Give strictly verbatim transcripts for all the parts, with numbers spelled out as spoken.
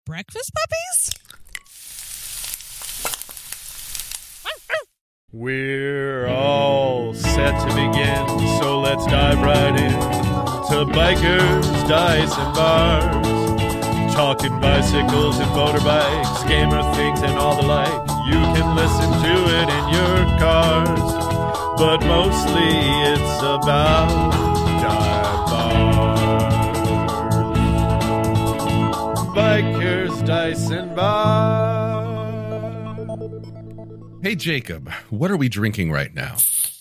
breakfast puppies? We're all set to begin, so let's dive right in to Bikers, Dice, and Bars. Talking bicycles and motorbikes, gamer things and all the like. You can listen to it in your cars, but mostly it's about dive bars. Bikers, Dice, and Bars. Hey, Jacob, what are we drinking right now?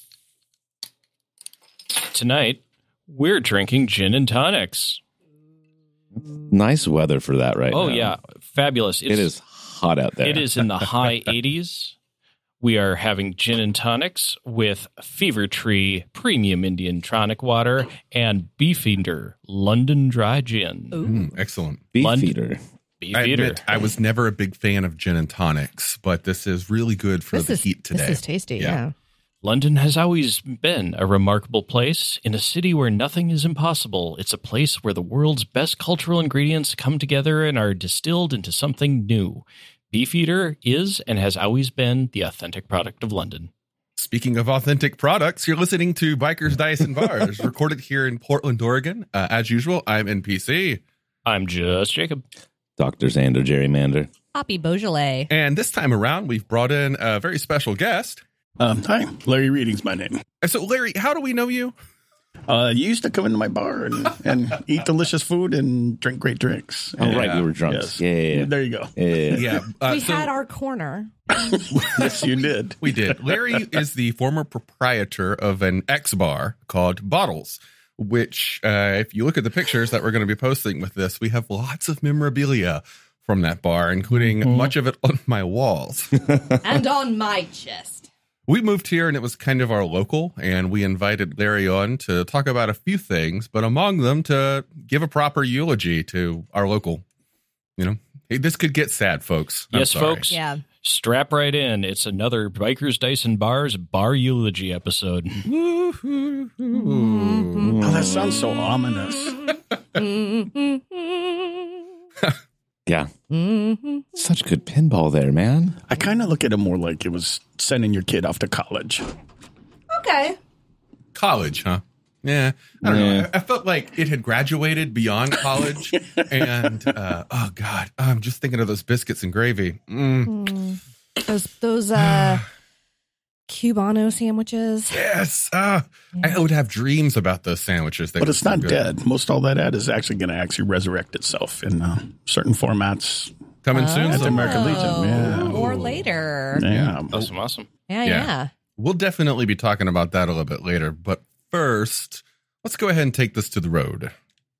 Tonight, we're drinking gin and tonics. Nice weather for that right oh, now. Oh, yeah. Fabulous. It's, it is hot out there. It is in the high eighties. We are having gin and tonics with Fever Tree Premium Indian Tonic Water and Beefeater London Dry Gin. Mm, excellent. Beefeater. I admit, I was never a big fan of gin and tonics, but this is really good for this the is, heat today. This is tasty, yeah. yeah. London has always been a remarkable place. In a city where nothing is impossible, it's a place where the world's best cultural ingredients come together and are distilled into something new. Beefeater is and has always been the authentic product of London. Speaking of authentic products, you're listening to Bikers, Dice, and Bars, recorded here in Portland, Oregon. Uh, as usual, I'm N P C. I'm just Jacob. Doctor Xander Gerrymander. Poppy Beaujolais. And this time around, we've brought in a very special guest. Um, hi, Larry Reading's my name. And so, Larry, how do we know you? Uh, you used to come into my bar and, and eat delicious food and drink great drinks. Oh, and, right, we were Yes. drunks. Yeah, yeah, yeah. There you go. Yeah, yeah. Uh, we so, had our corner. Yes, you did. We did. Larry is the former proprietor of an X bar called Bottles, which, uh, if you look at the pictures that we're going to be posting with this, we have lots of memorabilia from that bar, including mm-hmm. much of it on my walls. And on my chest. We moved here and it was kind of our local, and we invited Larry on to talk about a few things, but among them to give a proper eulogy to our local. You know, hey, this could get sad, folks. I'm yes, sorry. folks. Yeah. Strap right in. It's another Bikers, Dice, and Bars bar eulogy episode. Mm-hmm. Oh, that sounds so ominous. Yeah. Mm-hmm. Such good pinball there, man. I kind of look at it more like it was sending your kid off to college. Okay. College, huh? Yeah. I don't Yeah. know. I, I felt like it had graduated beyond college. and, uh, oh, God, I'm just thinking of those biscuits and gravy. Mm. Mm. Those, those uh, Cubano sandwiches. Yes. Uh, I would have dreams about those sandwiches. They But were it's so not good. dead. Most all that ad is actually going to actually resurrect itself in uh, certain formats. Coming soon. At the somewhere. American Legion, yeah. Or later. Yeah. Awesome, awesome. Yeah, Yeah. yeah. We'll definitely be talking about that a little bit later. But first, let's go ahead and take this to the road.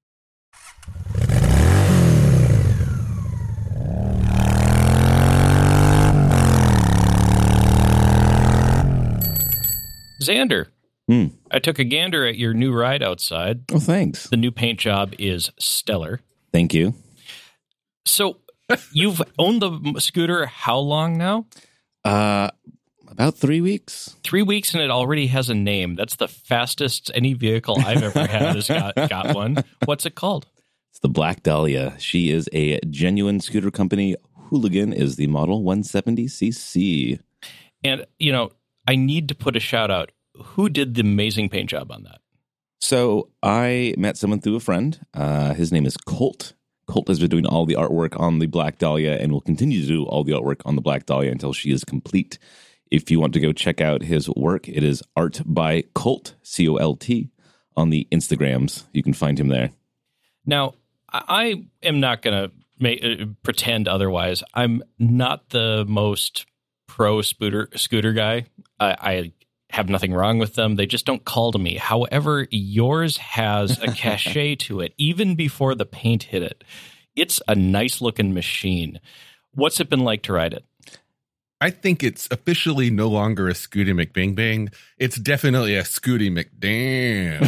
Xander, Hmm. I took a gander at your new ride outside. Oh, thanks. The new paint job is stellar. Thank you. So you've owned the scooter how long now? Uh, about three weeks. Three weeks and it already has a name. That's the fastest any vehicle I've ever had has got, got one. What's it called? It's the Black Dahlia. She is a genuine scooter company. Hooligan is the model one seventy c c. And, you know, I need to put a shout out. Who did the amazing paint job on that? So I met someone through a friend. Uh, his name is Colt. Colt has been doing all the artwork on the Black Dahlia and will continue to do all the artwork on the Black Dahlia until she is complete. If you want to go check out his work, it is Art by Colt, C O L T, on the Instagrams. You can find him there. Now, I am not going to make, uh, pretend otherwise. I'm not the most pro scooter scooter guy. I, I have nothing wrong with them. They just don't call to me. However, yours has a cachet to it, even before the paint hit it. It's a nice looking machine. What's it been like to ride it? I think it's officially no longer a Scooty McBing Bang. It's definitely a Scooty McDamn.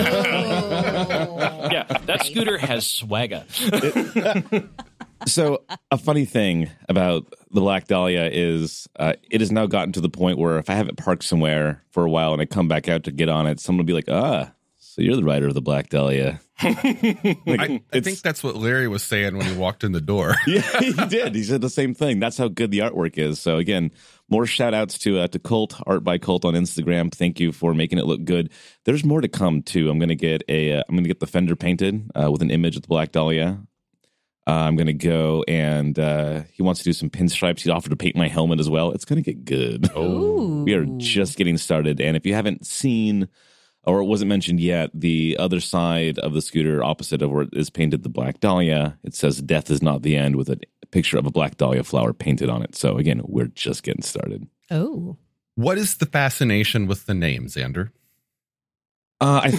Yeah, that scooter has swagger. So a funny thing about the Black Dahlia is uh, it has now gotten to the point where if I have it parked somewhere for a while and I come back out to get on it, someone will be like, ah, so you're the rider of the Black Dahlia. Like, I, I it's- think that's what Larry was saying when he walked in the door. Yeah, he did. He said the same thing. That's how good the artwork is. So again, more shout outs to uh, to Colt, Art by Colt on Instagram. Thank you for making it look good. There's more to come too. I'm gonna get a uh, I'm gonna get the fender painted uh, with an image of the Black Dahlia. Uh, I'm gonna go and uh, he wants to do some pinstripes. He offered to paint my helmet as well. It's gonna get good. Ooh. We are just getting started. And if you haven't seen or it wasn't mentioned yet, the other side of the scooter opposite of where it is painted the Black Dahlia, it says death is not the end with a picture of a Black Dahlia flower painted on it. So again, we're just getting started. Oh. What is the fascination with the name, Xander? Uh, I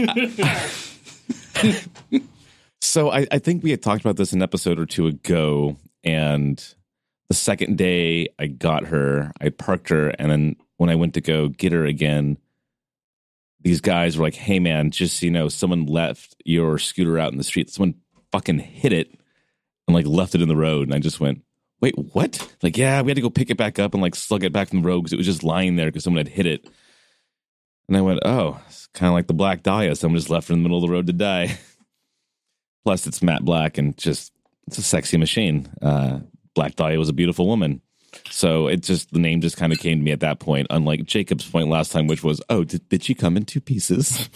think so. I, I think we had talked about this an episode or two ago, and the second day I got her, I parked her, and then when I went to go get her again, these guys were like, "Hey, man, just so you know, someone left your scooter out in the street. Someone fucking hit it and like left it in the road." And I just went, "Wait, what?" Like, yeah, we had to go pick it back up and like slug it back from the road because it was just lying there because someone had hit it. And I went, "Oh, it's kind of like the Black Dahlia. Someone just left it in the middle of the road to die." Plus, it's matte black and just it's a sexy machine. Uh, Black Dahlia was a beautiful woman. So it just, the name just kind of came to me at that point, unlike Jacob's point last time, which was, oh, did, did she come in two pieces?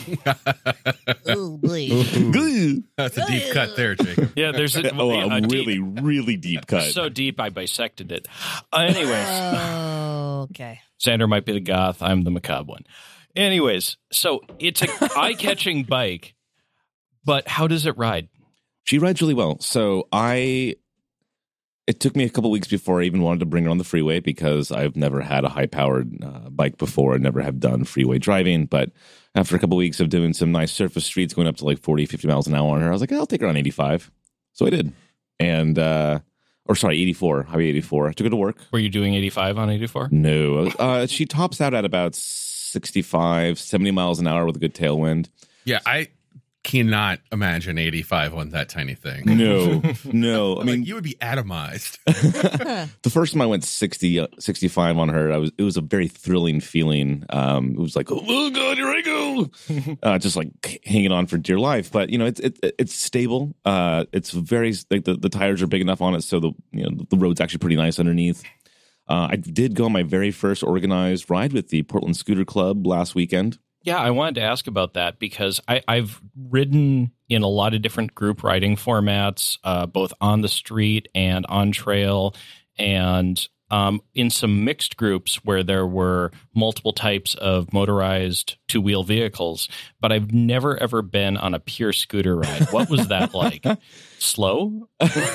Oh, boy. That's a deep cut there, Jacob. Yeah, there's a, Oh, a a deep- really, really deep cut. so deep I bisected it. Uh, anyways, Oh, okay. Xander might be the goth. I'm the macabre one. Anyways, so it's a eye-catching bike, but how does it ride? She rides really well. So I, it took me a couple weeks before I even wanted to bring her on the freeway because I've never had a high-powered uh, bike before. I never have done freeway driving. But after a couple weeks of doing some nice surface streets, going up to like forty, fifty miles an hour on her, I was like, I'll take her on eighty-five. So I did. And, uh, or sorry, eighty-four, Highway eighty-four. I took her to work. Were you doing eighty-five on eighty-four? No. Uh, she tops out at about sixty-five, seventy miles an hour with a good tailwind. Yeah, I cannot imagine eighty-five on that tiny thing. No, no. I I mean, mean, you would be atomized. the first time I went sixty, uh, sixty-five on her, I was it was a very thrilling feeling. Um, it was like, oh god, here I go, uh, just like hanging on for dear life. But you know, it's it, it's stable. Uh, it's very like the, the tires are big enough on it, so the you know the road's actually pretty nice underneath. Uh, I did go on my very first organized ride with the Portland Scooter Club last weekend. Yeah, I wanted to ask about that because I, I've ridden in a lot of different group riding formats, uh, both on the street and on trail, and um, in some mixed groups where there were multiple types of motorized two-wheel vehicles, but I've never, ever been on a pure scooter ride. What was that like? Slow?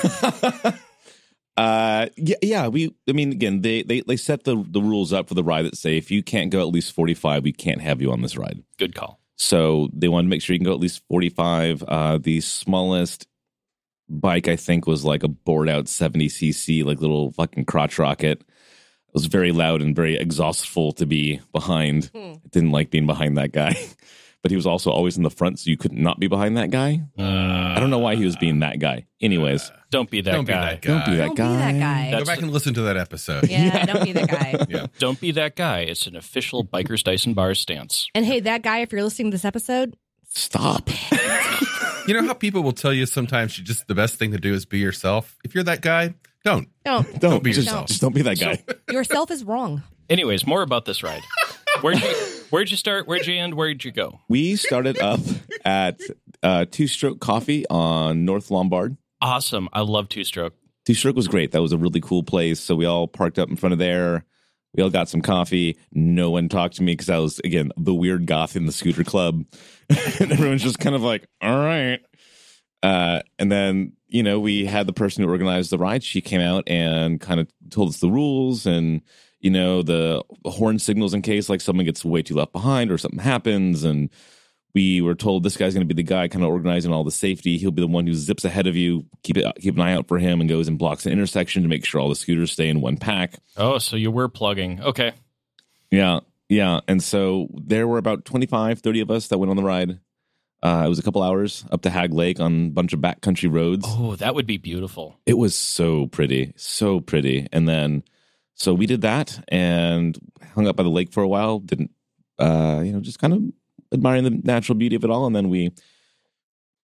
Uh, yeah, yeah. We, I mean, again, they, they, they set the, the rules up for the ride that say if you can't go at least forty-five, we can't have you on this ride. Good call. So they wanted to make sure you can go at least forty-five. Uh, the smallest bike, I think, was like a bored out seventy c c, like little fucking crotch rocket. It was very loud and very exhaustful to be behind. Hmm. I didn't like being behind that guy. But he was also always in the front, so you could not be behind that guy. Uh, I don't know why he was being that guy. Anyways, Don't be that Don't be guy. that guy. don't be that Don't guy. be that guy. Go That's back and listen to that episode. Yeah, don't be that guy. Yeah. Don't be that guy. It's an official Bikers Dyson Bars stance. And hey, that guy, if you're listening to this episode, Stop. You know how people will tell you sometimes you just the best thing to do is be yourself? If you're that guy, don't. don't. Don't be just, yourself. Just don't be that guy. Yourself is wrong. Anyways, more about this ride. Where'd you Where'd you start? Where'd you end? Where'd you go? We started up at uh, Two Stroke Coffee on North Lombard. Awesome. I love two stroke. Two Stroke was great. That was a really cool place. So we all parked up in front of there. We all got some coffee. No one talked to me because I was, again, the weird goth in the scooter club. And everyone's just kind of like, all right. Uh, and then, you know, we had the person who organized the ride. She came out and kind of told us the rules and, you know, the horn signals in case like someone gets way too left behind or something happens. And we were told this guy's going to be the guy kind of organizing all the safety. He'll be the one who zips ahead of you. Keep it, keep an eye out for him and goes and blocks an intersection to make sure all the scooters stay in one pack. Oh, so you were plugging. Okay. Yeah, yeah. And so there were about twenty-five, thirty of us that went on the ride. Uh, it was a couple hours up to Hag Lake on a bunch of backcountry roads. Oh, that would be beautiful. It was so pretty, so pretty. And then, so we did that and hung up by the lake for a while. Didn't, uh, you know, just kind of admiring the natural beauty of it all. And then we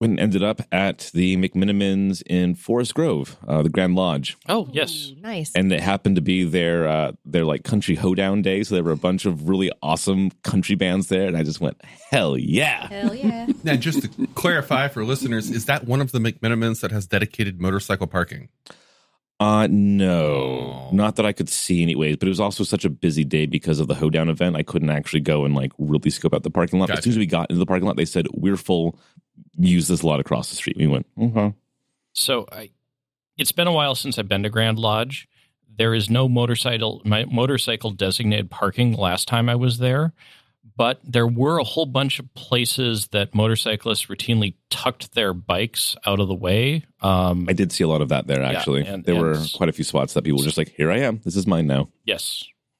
went and ended up at the McMinimans in Forest Grove, uh, the Grand Lodge. Oh, yes. Ooh, nice. And it happened to be their uh, their like country hoedown day, so there were a bunch of really awesome country bands there, and I just went, hell yeah! Hell yeah. Now, just to clarify for listeners, is that one of the McMinimans that has dedicated motorcycle parking? Uh, no, not that I could see anyways, but it was also such a busy day because of the hoedown event. I couldn't actually go and like really scope out the parking lot. Gotcha. As soon as we got into the parking lot, they said, we're full, use this lot across the street. We went, okay. So I, it's been a while since I've been to Grand Lodge. There is no motorcycle my motorcycle designated parking last time I was there, but there were a whole bunch of places that motorcyclists routinely tucked their bikes out of the way. Um, I did see a lot of that there, actually. Yeah, and- there were and- quite a few spots that people were just like, here I am. This is mine now. yes.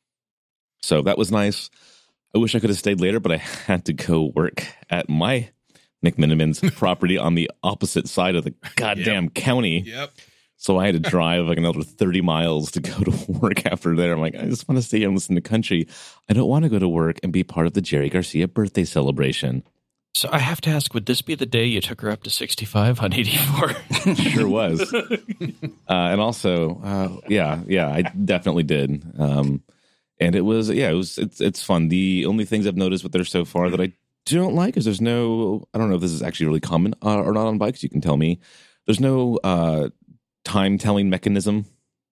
So that was nice. I wish I could have stayed later, but I had to go work at my McMiniman's property on the opposite side of the goddamn county. Yep. So I had to drive like another thirty miles to go to work after there. I'm like, I just want to stay here and listen to country. I don't want to go to work and be part of the Jerry Garcia birthday celebration. So I have to ask, would this be the day you took her up to sixty-five on eighty-four? Sure was. uh, and also, uh, yeah, yeah, I definitely did. Um, and it was, yeah, it was, it's, it's fun. The only things I've noticed with there so far that I don't like is there's no, I don't know if this is actually really common uh, or not on bikes. You can tell me. There's no uh, time telling mechanism.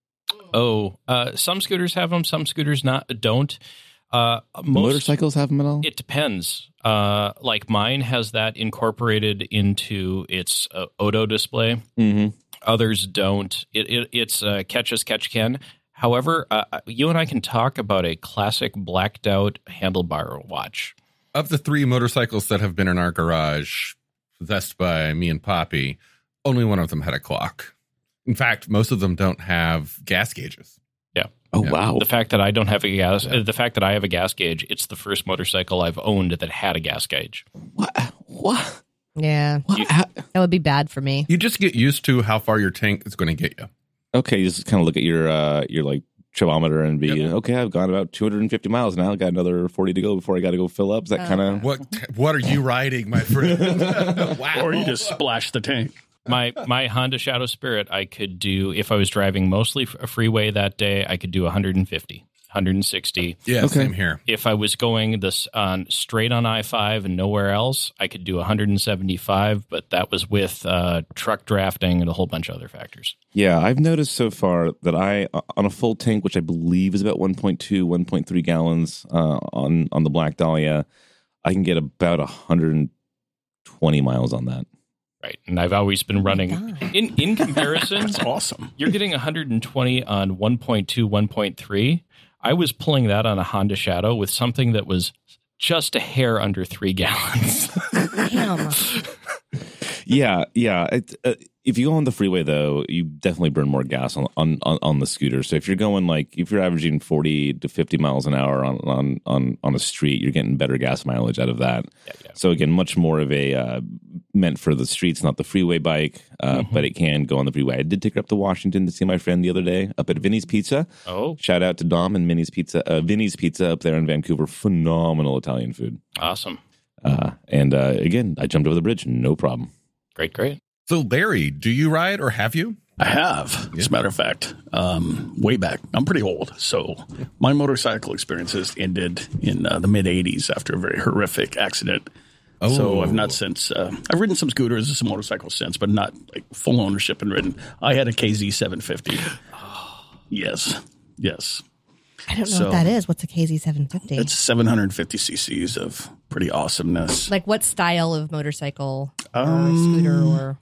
Oh, uh, some scooters have them, some scooters not don't. Uh, The most, motorcycles have them at all? It depends. Uh, like mine has that incorporated into its uh, Odo display. Mm-hmm. Others don't. It, it it's uh, catch as catch can. However, uh, you and I can talk about a classic blacked out handlebar watch. Of the three motorcycles that have been in our garage, possessed by me and Poppy, only one of them had a clock. In fact, most of them don't have gas gauges. Oh, Yeah. wow. The fact that I don't have a gas, uh, the fact that I have a gas gauge, it's the first motorcycle I've owned that had a gas gauge. What? What? Yeah. What? You- How- That would be bad for me. You just get used to how far your tank is going to get you. Okay, you just kind of look at your, uh, your like, tribometer and be, Yep. okay, I've gone about two hundred fifty miles now. I got another forty to go before I got to go fill up. Is that Uh. kind of... What What are you riding, my friend? Wow. Or you just splash the tank. My my Honda Shadow Spirit, I could do, if I was driving mostly a freeway that day, I could do one fifty, one sixty. Yeah, Okay. same here. If I was going this on straight on I five and nowhere else, I could do one seventy-five, but that was with uh, truck drafting and a whole bunch of other factors. Yeah, I've noticed so far that I, on a full tank, which I believe is about one point two, one point three gallons uh, on, on the Black Dahlia, I can get about one hundred twenty miles on that. Right. And I've always been running God. in, in comparison. That's awesome. You're getting one twenty on one point two, one point three. I was pulling that on a Honda Shadow with something that was just a hair under three gallons. Damn. Yeah, yeah. It, uh, if you go on the freeway, though, you definitely burn more gas on, on, on, on the scooter. So if you're going like, if you're averaging forty to fifty miles an hour on, on, on, on a street, you're getting better gas mileage out of that. Yeah, yeah. So again, much more of a uh, meant for the streets, not the freeway bike, uh, Mm-hmm. but it can go on the freeway. I did take her up to Washington to see my friend the other day up at Vinny's Pizza. Oh, Shout out to Dom and Minnie's Pizza, uh, Vinny's Pizza up there in Vancouver. Phenomenal Italian food. awesome. Uh, and uh, again, I jumped over the bridge, no problem. Great, great. So, Larry, do you ride or have you? I have, as a matter of fact, um, way back. I'm pretty old, so my motorcycle experiences ended in uh, the mid eighties after a very horrific accident. Oh. So I've not since. Uh, I've ridden some scooters and some motorcycles since, but not like full ownership and ridden. I had a K Z seven fifty. Yes, yes. I don't know So- what that is. What's a K Z seven fifty? It's seven hundred fifty cc's of pretty awesomeness. Like what style of motorcycle or Um, scooter or?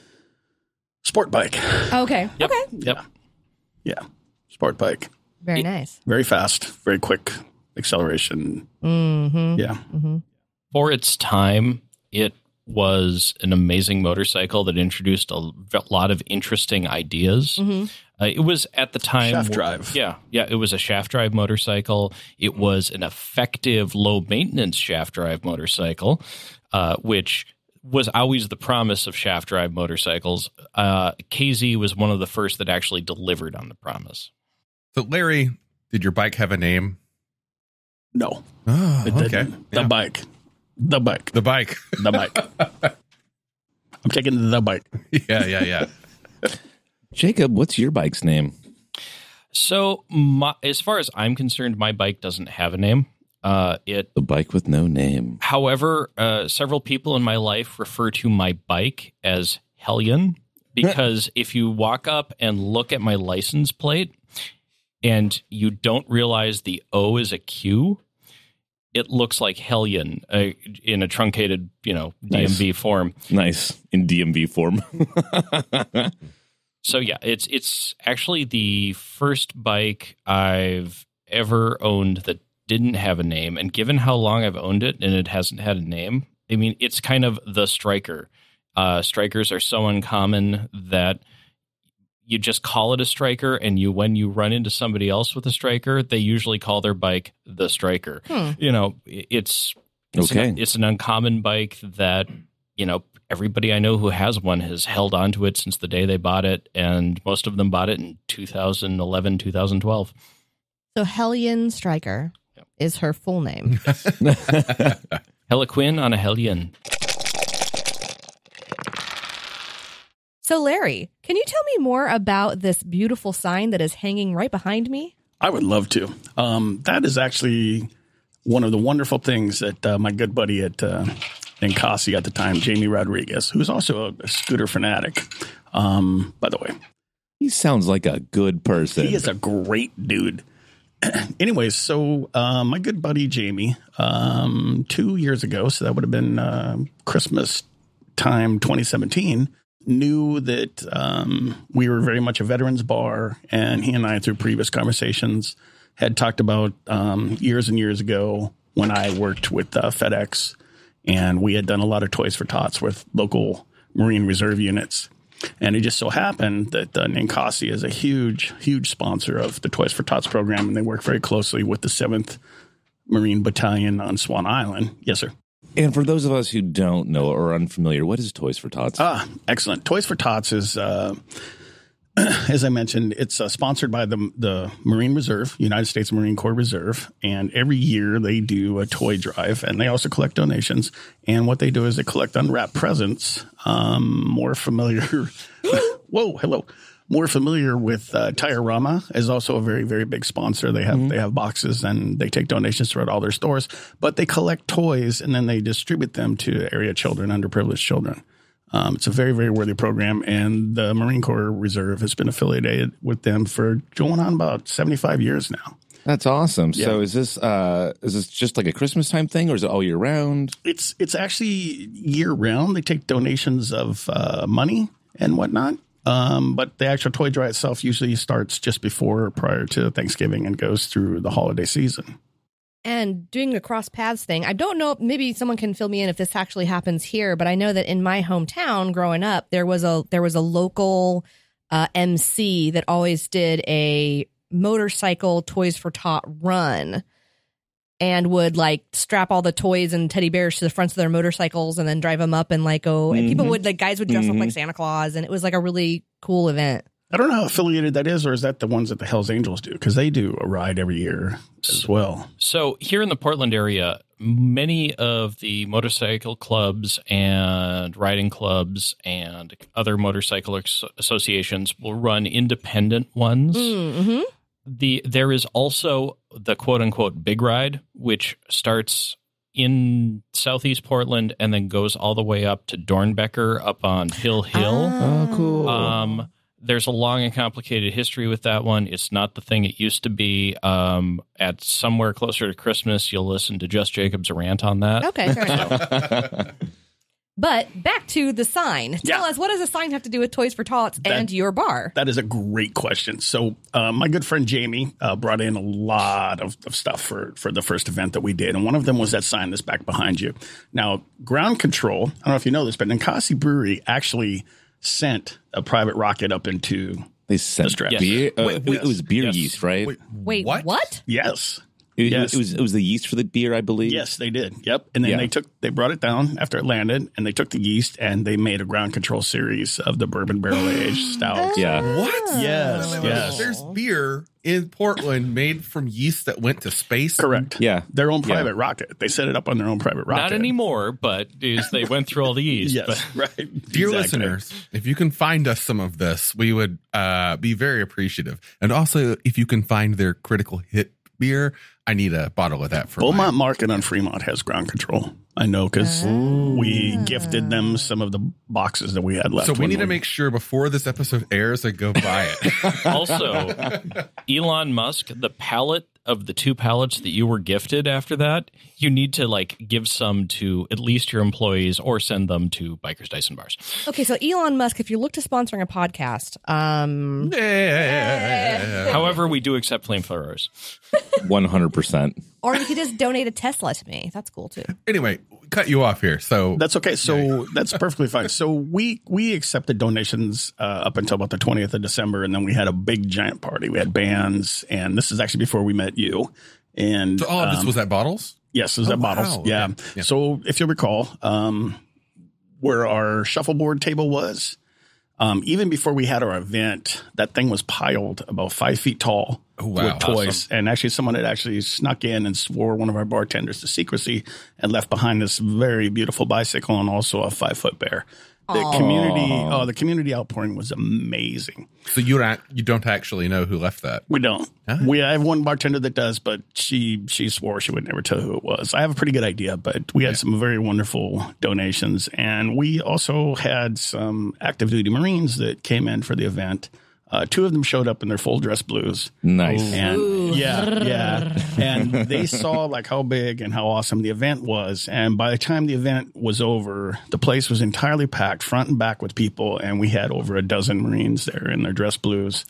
Sport bike. Okay. Yep. Okay. Yep. Yeah, sport bike. Very nice. Very fast, very quick acceleration. Mm-hmm. Yeah. Mm-hmm. For its time, it was an amazing motorcycle that introduced a v- lot of interesting ideas. Mm-hmm. Uh, it was at the time Shaft drive. Yeah, yeah. It was a shaft drive motorcycle. It was an effective, low maintenance shaft drive motorcycle, uh, which was always the promise of shaft drive motorcycles. Uh, K Z was one of the first that actually delivered on the promise. So, Larry, did your bike have a name? No, Oh, it okay. didn't. The Yeah. bike. The bike. The bike. The bike. I'm taking the bike. Yeah, yeah, yeah. Jacob, what's your bike's name? So, my, as far as I'm concerned, my bike doesn't have a name. Uh, it, The bike with no name. however, uh, several people in my life refer to my bike as Hellion because if you walk up and look at my license plate and you don't realize the O is a Q, it looks like Hellion uh, in a truncated, you know, D M V Nice. form. Nice. In D M V form. So yeah, it's it's actually the first bike I've ever owned that didn't have a name. And given how long I've owned it and it hasn't had a name, I mean, it's kind of the Striker. Uh, strikers are so uncommon that you just call it a Striker, and you when you run into somebody else with a Striker, they usually call their bike the Striker. Hmm. You know, it's it's, Okay. an, it's an uncommon bike that, you know, everybody I know who has one has held on to it since the day they bought it, and most of them bought it in two thousand eleven, two thousand twelve. So Hellion Striker is her full name. Heliquin on a Hellion. So Larry, can you tell me more about this beautiful sign that is hanging right behind me? I would love to. Um, that is actually one of the wonderful things that uh, my good buddy at uh, Ninkasi at the time, Jamie Rodriguez, who's also a, a scooter fanatic, um, by the way. He sounds like a good person. He is a great dude. Anyways, so uh, my good buddy Jamie, um, two years ago, so that would have been uh, Christmas time twenty seventeen, knew that um, we were very much a veterans bar, and he and I, through previous conversations, had talked about um, years and years ago when I worked with uh, FedEx, and we had done a lot of Toys for Tots with local Marine Reserve units. And it just so happened that uh, Ninkasi is a huge, huge sponsor of the Toys for Tots program, and they work very closely with the seventh Marine Battalion on Swan Island. Yes, sir. And for those of us who don't know or are unfamiliar, what is Toys for Tots? Ah, excellent. Toys for Tots is, uh, as I mentioned, it's uh, sponsored by the the Marine Reserve, United States Marine Corps Reserve, and every year they do a toy drive, and they also collect donations. And what they do is they collect unwrapped presents. Um, more familiar, whoa, hello. More familiar with uh, Tire-Rama is also a very, very big sponsor. They have mm-hmm. they have boxes and they take donations throughout all their stores, but they collect toys and then they distribute them to area children, underprivileged children. Um, it's a very, very worthy program, and the Marine Corps Reserve has been affiliated with them for going on about seventy-five years now. That's awesome. Yeah. So is this uh, is this just like a Christmas time thing, or is it all year round? It's it's actually year round. They take donations of uh, money and whatnot. Um, but the actual toy drive itself usually starts just before or prior to Thanksgiving and goes through the holiday season. And doing the cross paths thing, I don't know, maybe someone can fill me in if this actually happens here, but I know that in my hometown growing up, there was a there was a local uh, M C that always did a motorcycle Toys for Tot run and would like strap all the toys and teddy bears to the fronts of their motorcycles and then drive them up and like go, and Mm-hmm. people would, like guys would dress Mm-hmm. up like Santa Claus, and it was like a really cool event. I don't know how affiliated that is, or is that the ones that the Hells Angels do? Because they do a ride every year as well. So here in the Portland area, many of the motorcycle clubs and riding clubs and other motorcycle ex- associations will run independent ones. Mm-hmm. The there is also the quote unquote big ride, which starts in southeast Portland and then goes all the way up to Dornbecker up on Hill Hill. Ah. Oh, cool. Um, there's a long and complicated history with that one. It's not the thing it used to be. Um, at somewhere closer to Christmas, you'll listen to Just Jacob's rant on that. Okay, fair enough. But back to the sign. Tell Yeah. us, what does a sign have to do with Toys for Tots and That- your bar? That is a great question. So uh, my good friend Jamie uh, brought in a lot of, of stuff for, for the first event that we did. And one of them was that sign that's back behind you. Now, ground control, I don't know if you know this, but Ninkasi Brewery actually sent a private rocket up into They sent strap. beer. Uh, Wait, it was beer yes. yeast, right? Wait, Wait, what? What? yes. It, Yes. it was it was the yeast for the beer, I believe. Yes, they did. Yep. And then Yeah. they took they brought it down after it landed, and they took the yeast and they made a ground control series of the bourbon barrel aged stouts. Yeah. What? Yes, Wait, wait, wait. yes. There's beer in Portland made from yeast that went to space. Correct. Yeah. Their own Yeah. private rocket. They set it up on their own private rocket. Not anymore, but is they went through all the yeast. Yes, But right. Dear Exactly. listeners, if you can find us some of this, we would uh, be very appreciative. And also, if you can find their critical hit beer, I need a bottle of that for Beaumont mine. Market on Fremont has ground control. I know because we gifted them some of the boxes that we had left. So we when need to make sure before this episode airs, I go buy it. also, Elon Musk, the pallet of the two pallets that you were gifted after that, you need to like give some to at least your employees or send them to Bikers Dyson Bars. Okay, so Elon Musk, if you look to sponsoring a podcast, um, However, we do accept flamethrowers. One hundred percent. or you could just donate a Tesla to me. That's cool too. Anyway, cut you off here. So That's okay. So that's perfectly fine. So we we accepted donations uh, up until about the twentieth of December, and then we had a big giant party. We had bands, and this is actually before we met you. And So all of this um, was at Bottles? yes, it was Oh, at Bottles. wow. Yeah. Okay. Yeah. So if you recall, um, where our shuffleboard table was, um, even before we had our event, that thing was piled about five feet tall Oh, wow. with toys. And actually, someone had actually snuck in and swore one of our bartenders to secrecy and left behind this very beautiful bicycle and also a five foot bear. The community, oh, the community outpouring was amazing. So you don't, you don't actually know who left that? We don't. Huh? We I have one bartender that does, but she she swore she would never tell who it was. I have a pretty good idea, but we had some very wonderful donations, and we also had some active duty Marines that came in for the event. Uh, two of them showed up in their full dress blues. Nice. And yeah, yeah. And they saw like how big and how awesome the event was. And by the time the event was over, the place was entirely packed front and back with people. And we had over a dozen Marines there in their dress blues.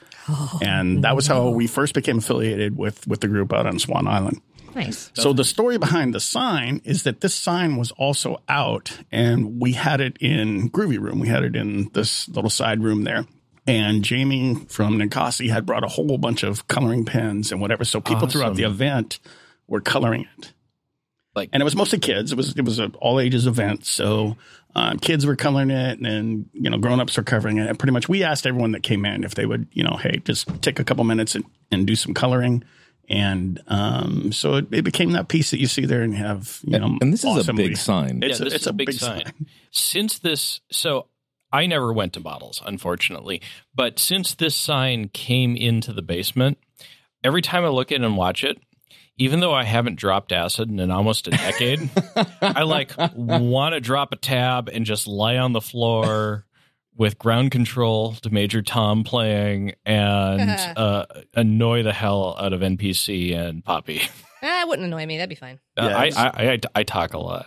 And that was how we first became affiliated with, with the group out on Swan Island. Nice. So the story behind the sign is that this sign was also out, and we had it in Groovy Room. We had it in this little side room there. And Jamie from Ninkasi had brought a whole bunch of coloring pens and whatever. So people throughout the event were coloring it. Like, And it was mostly kids. It was it was an all ages event. So um, kids were coloring it, and then, you know, grown-ups were covering it. And pretty much we asked everyone that came in if they would, you know, hey, just take a couple minutes and, and do some coloring. And um, so it, it became that piece that you see there and have, you know, And this is a awesomely- big sign. It's yeah, a, this it's is a big, sign. Since this, so I never went to Bottles, unfortunately, but since this sign came into the basement, every time I look in and watch it, even though I haven't dropped acid in almost a decade, I like want to drop a tab and just lie on the floor with ground control to Major Tom playing and uh, annoy the hell out of N P C and Poppy. That wouldn't annoy me. That'd be fine. Uh, Yeah, I, it's- I, I I talk a lot.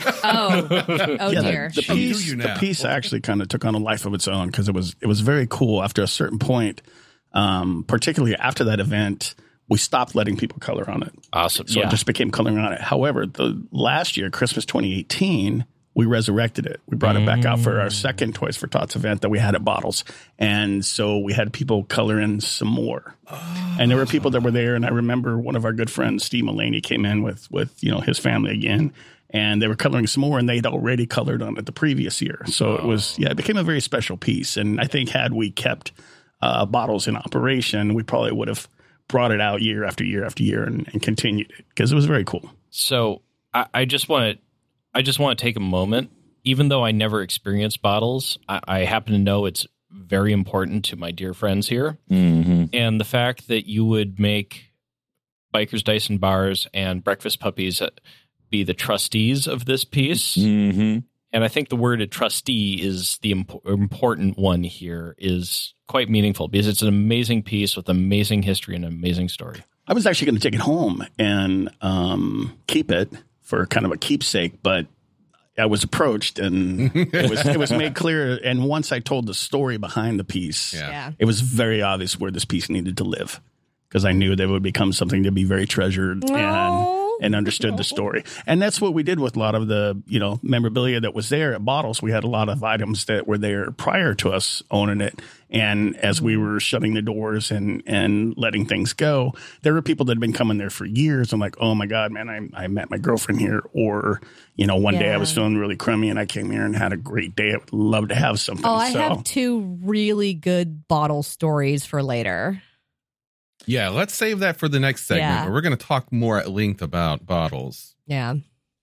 Oh, oh Yeah, dear. the, the She'll do piece, you the now. piece actually kind of took on a life of its own because it was it was very cool. After a certain point, um, particularly after that event, we stopped letting people color on it, Awesome. so yeah. it just became coloring on it. However, the last year, Christmas twenty eighteen, we resurrected it. We brought it back out for our second Toys for Tots event that we had at Bottles, and so we had people color in some more. And there were people that were there, and I remember one of our good friends, Steve Mulaney, came in with with you know his family again, and they were coloring some more, and they'd already colored on it the previous year. So it was yeah, it became a very special piece. And I think had we kept uh, Bottles in operation, we probably would have brought it out year after year after year and, and continued it because it was very cool. So I, I just want to, I just want to take a moment. Even though I never experienced Bottles, I, I happen to know it's very important to my dear friends here, Mm-hmm. and the fact that you would make Bikers Dyson Bars and Breakfast Puppies be the trustees of this piece. Mm-hmm. And I think the word a trustee is the imp- important one here, is quite meaningful because it's an amazing piece with amazing history and an amazing story. I was actually going to take it home and um, keep it for kind of a keepsake, but I was approached and it was it was made clear. And once I told the story behind the piece, Yeah. Yeah. it was very obvious where this piece needed to live because I knew that it would become something to be very treasured. And Oh. and understood the story. And that's what we did with a lot of the, you know, memorabilia that was there at Bottles. We had a lot of items that were there prior to us owning it. And as we were shutting the doors and, and letting things go, there were people that had been coming there for years and like, oh my God, man, I, I met my girlfriend here. Or, you know, one Yeah. day I was feeling really crummy and I came here and had a great day. I would love to have something. Oh, I so, have two really good bottle stories for later. Yeah, let's save that for the next segment. Yeah. Where we're going to talk more at length about bottles. Yeah.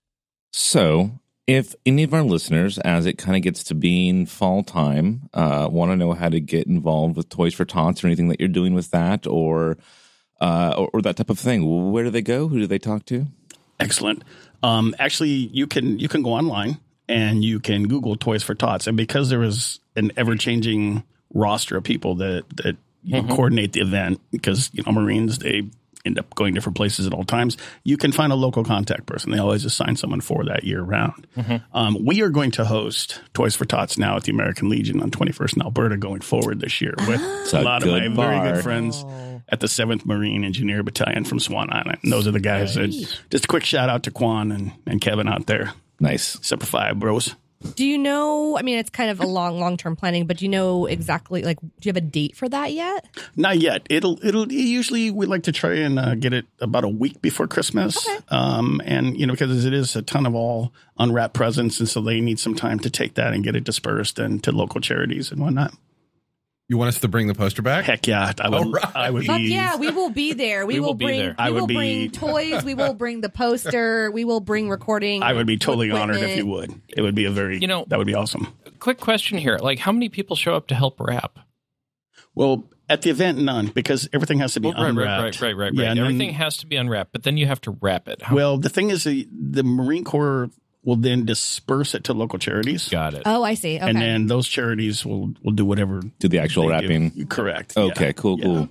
So, if any of our listeners, as it kind of gets to being fall time, uh, want to know how to get involved with Toys for Tots or anything that you're doing with that, or, uh, or or that type of thing, where do they go? Who do they talk to? Excellent. Um, actually, you can you can go online and you can Google Toys for Tots, and because there is an ever changing roster of people that that you know, Mhm. coordinate the event, because you know Marines they end up going different places at all times. You can find a local contact person. They always assign someone for that year round. Um, we are going to host Toys for Tots now at the American Legion on twenty-first in Alberta going forward this year with It's a a lot of my good very bar. good friends Oh. at the seventh Marine Engineer Battalion from Swan Island. And those are the guys that just a quick shout out to Quan and, and Kevin out there. Nice. Semper Fi, bros. Do you know, I mean, it's kind of a long, long-term planning, but do you know exactly, like, do you have a date for that yet? Not yet. It'll it'll usually we like to try and uh, get it about a week before Christmas. Okay. Um, and you know because it is a ton of all unwrapped presents, and so they need some time to take that and get it dispersed and to local charities and whatnot. You want us to bring the poster back? Heck yeah, I would. All right. I would Fuck be. yeah, we will be there. We, We will, will be bring. there. We I would will be- bring toys. We will bring the poster. We will bring recording. I would be totally honored if you equipment. would. It would be a very. You know- that would be awesome. Quick question here. Like, how many people show up to help wrap? Well, at the event, none, because everything has to be Well, right, right, unwrapped. right, right, right, Yeah, right. and then- Everything has to be unwrapped, but then you have to wrap it. How- Well, the thing is, the, the Marine Corps will then disperse it to local charities. got it. Oh, I see. Okay. And then those charities will, will do whatever. Do the actual they wrapping. do. Correct. Okay, Yeah. cool, Yeah. cool.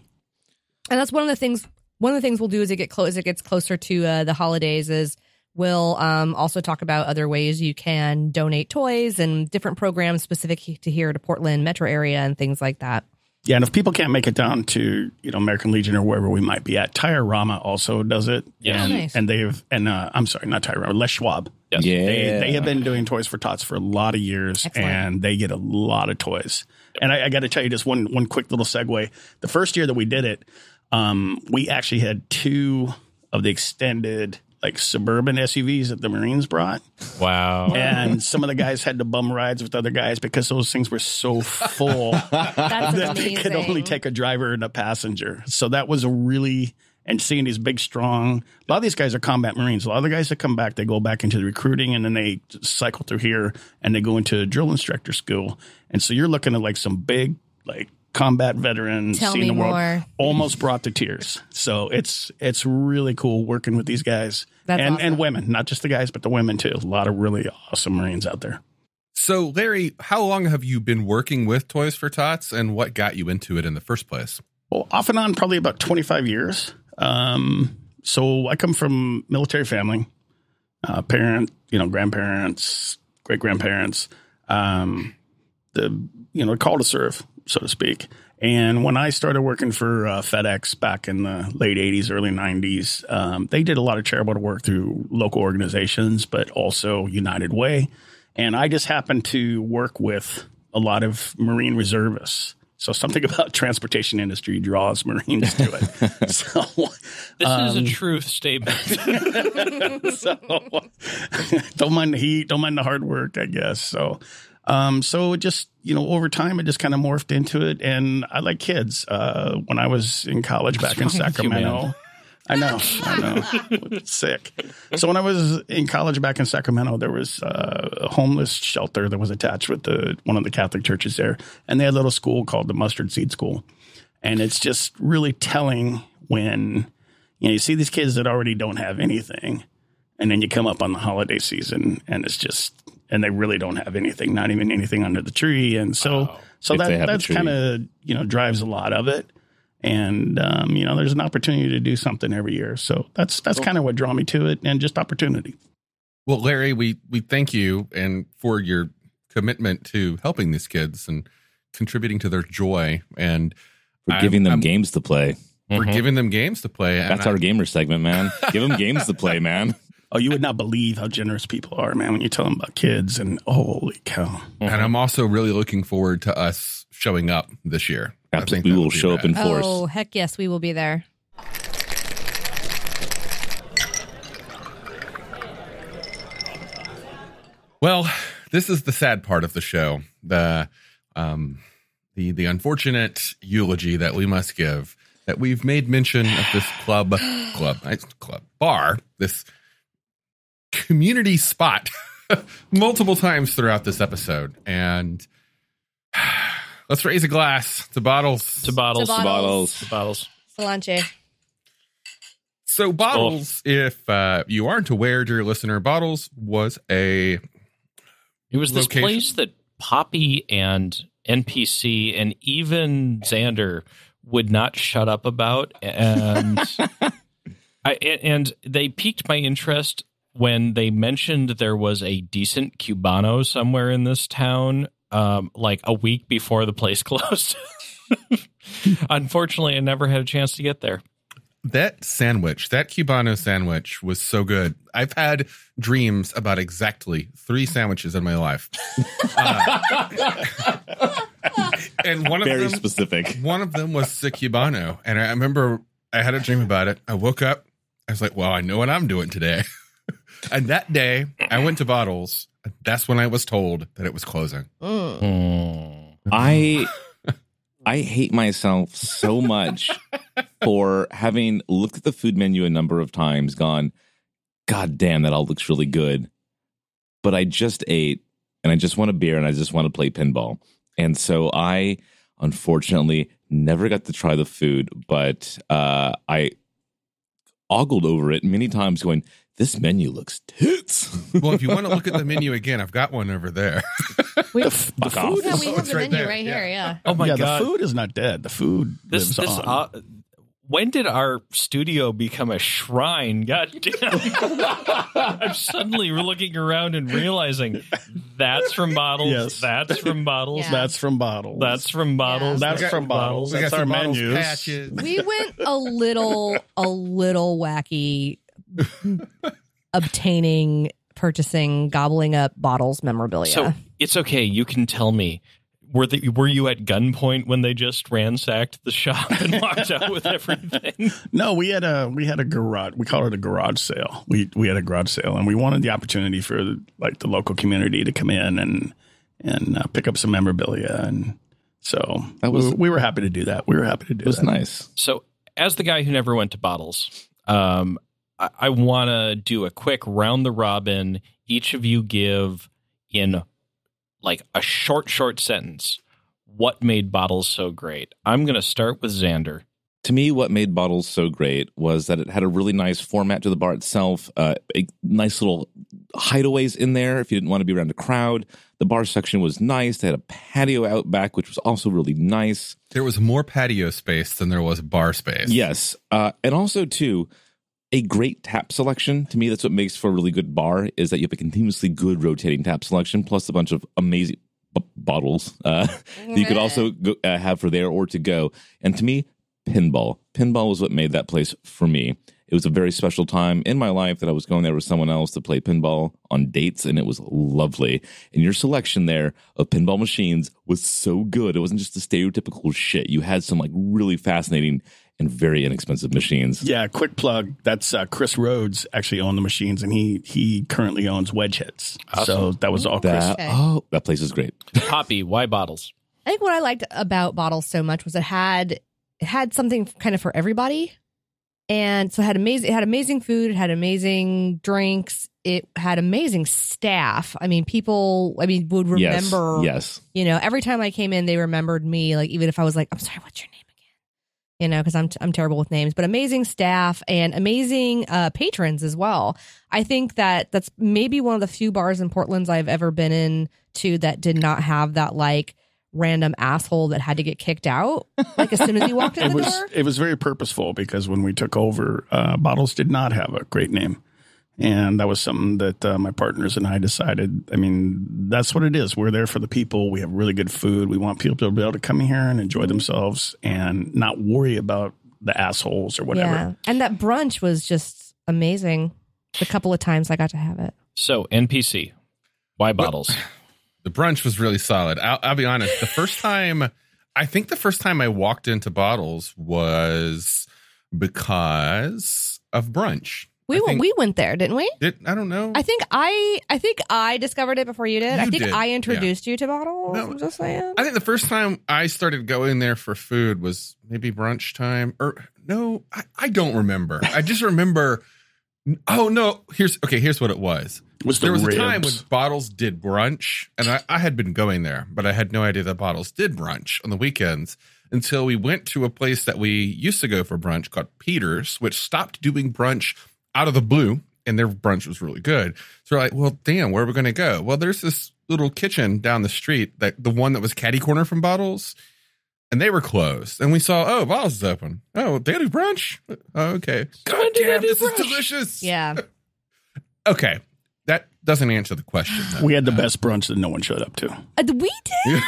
And that's one of the things. One of the things we'll do as it get close, as it gets closer to uh, the holidays, is we'll um, also talk about other ways you can donate toys and different programs specific to here to Portland metro area and things like that. Yeah, and if people can't make it down to you know American Legion or wherever we might be at, Tire-Rama also does it. Yes. and, Oh, nice. and they've and uh, I'm sorry, not Tire-Rama, Les Schwab. Yes. Yeah. They, they have been doing Toys for Tots for a lot of years, Excellent. and they get a lot of toys. And I, I got to tell you just one one quick little segue. The first year that we did it, um, we actually had two of the extended like suburban S U Vs that the Marines brought, Wow. and some of the guys had to bum rides with other guys because those things were so full That's that they amazing. could only take a driver and a passenger. So that was a really, and seeing these big, strong, a lot of these guys are combat Marines. A lot of the guys that come back, they go back into the recruiting and then they cycle through here and they go into drill instructor school. And so you're looking at like some big, like combat veterans, Tell seeing me the world, more. almost brought to tears. So it's, it's really cool working with these guys That's and, awesome. and women, not just the guys, but the women too. A lot of really awesome Marines out there. So, Larry, how long have you been working with Toys for Tots, and what got you into it in the first place? Well, off and on, probably about twenty-five years. Um, so I come from military family, uh, parent, you know, grandparents, great grandparents, um, the, you know, call to serve, so to speak. And when I started working for uh, FedEx back in the late eighties, early nineties, um, they did a lot of charitable work through local organizations, but also United Way. And I just happened to work with a lot of Marine reservists. So something about transportation industry draws Marines to it. so, This um, is a truth statement. so don't mind the heat, don't mind the hard work, I guess. So, um, so it just, you know, over time, it just kind of morphed into it. And I like kids. Uh, when I was in college back in wrong with you, Sacramento, man? I know, I know, it's sick. So when I was in college back in Sacramento, there was uh, a homeless shelter that was attached with the one of the Catholic churches there, and they had a little school called the Mustard Seed School, and it's just really telling when you know you see these kids that already don't have anything, and then you come up on the holiday season, and it's just and they really don't have anything, not even anything under the tree, and so Wow. so If they that have a that's tree. kind of you know drives a lot of it. And, um, you know, there's an opportunity to do something every year. So that's that's kind of what drew me to it, and just opportunity. Well, Larry, we, we thank you and for your commitment to helping these kids and contributing to their joy. And For I'm- giving them I'm- games to play. We're Mhm. giving them games to play. and That's I- our gamer segment, man. Give them games to play, man. Oh, you would not believe how generous people are, man, when you tell them about kids. And holy cow. And I'm also really looking forward to us showing up this year. I think Absolutely, we that will would be show up rad. in force. Oh, heck yes, we will be there. Well, this is the sad part of the show. The um the the unfortunate eulogy that we must give, that we've made mention of this club club I- club bar, this community spot multiple times throughout this episode. And let's raise a glass to bottles. To bottles. To To bottles. bottles. Solanche. So Bottles, if uh, you aren't aware, dear listener, Bottles was a It was this Location. place that Poppy and N P C and even Xander would not shut up about, and I and they piqued my interest when they mentioned there was a decent Cubano somewhere in this town, um, like a week before the place closed. Unfortunately, I never had a chance to get there. that sandwich, that Cubano sandwich was so good. I've had dreams about exactly three sandwiches in my life. Uh, and one of Very them, specific. one of them was the Cubano. And I remember I had a dream about it. I woke up. I was like, well, I know what I'm doing today. And that day I went to Bottles. That's when I was told that it was closing. Mm. Hmm. I I hate myself so much for having looked at the food menu a number of times, gone, God damn, that all looks really good. But I just ate and I just want a beer and I just want to play pinball. And so I unfortunately never got to try the food, but uh, I ogled over it many times going, this menu looks tits. Well, if you want to look at the menu again, I've got one over there. We, The, f- the Fuck off. food yeah, is, we Oh, have it's the right menu there. right Yeah. here. Yeah. Oh my yeah, god! the food is not dead. The food This lives this on. uh, when did our studio become a shrine? God damn! I'm suddenly looking around and realizing that's from Bottles. Yes. That's from Bottles. Yeah. That's from Bottles. That's from Bottles. That's We got- from Bottles. We got That's our some Bottles menus. patches. We went a little, a little wacky, obtaining, purchasing, gobbling up Bottles memorabilia. So it's okay. You can tell me. Were the, were you at gunpoint when they just ransacked the shop and walked out with everything? No, we had a we had a garage. We call it a garage sale. We we had a garage sale, and we wanted the opportunity for like the local community to come in and and uh, pick up some memorabilia, and so That was- we, we were happy to do that. We were happy to do It was that. nice. So, as the guy who never went to Bottles, um, I, I want to do a quick round the robin. Each of you give in like a short, short sentence what made Bottles so great. I'm going to start with Xander. To me, what made Bottles so great was that it had a really nice format to the bar itself, uh, a nice little hideaways in there if you didn't want to be around a crowd. The bar section was nice. They had a patio out back, which was also really nice. There was more patio space than there was bar space. Yes. Uh, and also, too, a great tap selection. To me, that's what makes for a really good bar, is that you have a continuously good rotating tap selection, plus a bunch of amazing b- bottles uh, that you could also go, uh, have for there or to go. And to me, pinball. Pinball was what made that place for me. It was a very special time in my life that I was going there with someone else to play pinball on dates, and it was lovely. And your selection there of pinball machines was so good. It wasn't just the stereotypical shit. You had some like really fascinating and very inexpensive machines. Yeah, quick plug. That's uh, Chris Rhodes actually owned the machines, and he he currently owns Wedgeheads. So that was all Chris. That, Okay. oh, that place is great. Poppy, why Bottles? I think what I liked about Bottles so much was it had it had something kind of for everybody, and so it had amazing it had amazing food, it had amazing drinks, it had amazing staff. I mean, people, I mean, would remember. Yes. yes. You know, every time I came in, they remembered me. Like even if I was like, I'm sorry, what's your name again? You know, because I'm I'm terrible with names, but amazing staff and amazing uh, patrons as well. I think that that's maybe one of the few bars in Portland I've ever been in to that did not have that like random asshole that had to get kicked out like as soon as he walked in It the was door. it was very purposeful because when we took over, uh, Bottles did not have a great name, and that was something that uh, my partners and I decided. I mean, that's what it is. We're there for the people. We have really good food. We want people to be able to come here and enjoy themselves and not worry about the assholes or whatever. Yeah. And that brunch was just amazing the couple of times I got to have it. So, N P C, why bottles? The brunch was really solid. I'll, I'll be honest. The first time, I think the first time I walked into Bottles was because of brunch. We I went, think- we went there, didn't we? Did, I don't know. I think I I think I discovered it before you did. You I think did, I introduced you to bottles. No. I'm just saying. I think the first time I started going there for food was maybe brunch time, or no, I, I don't remember. I just remember. Oh no! Here's okay. Here's what it was. Was the There was ribs. a time when Bottles did brunch, and I, I had been going there, but I had no idea that Bottles did brunch on the weekends until we went to a place that we used to go for brunch called Peter's, which stopped doing brunch out of the blue, and their brunch was really good. So we're like, well, damn, where are we going to go? Well, there's this little kitchen down the street, that the one that was catty corner from Bottles, and they were closed. And we saw, oh, Bottles is open. Oh, they do brunch? Oh, okay. God When did damn, they do this is brunch? delicious. Yeah. Okay. That doesn't answer the question, though. We had the best brunch that no one showed up to. Uh, we did.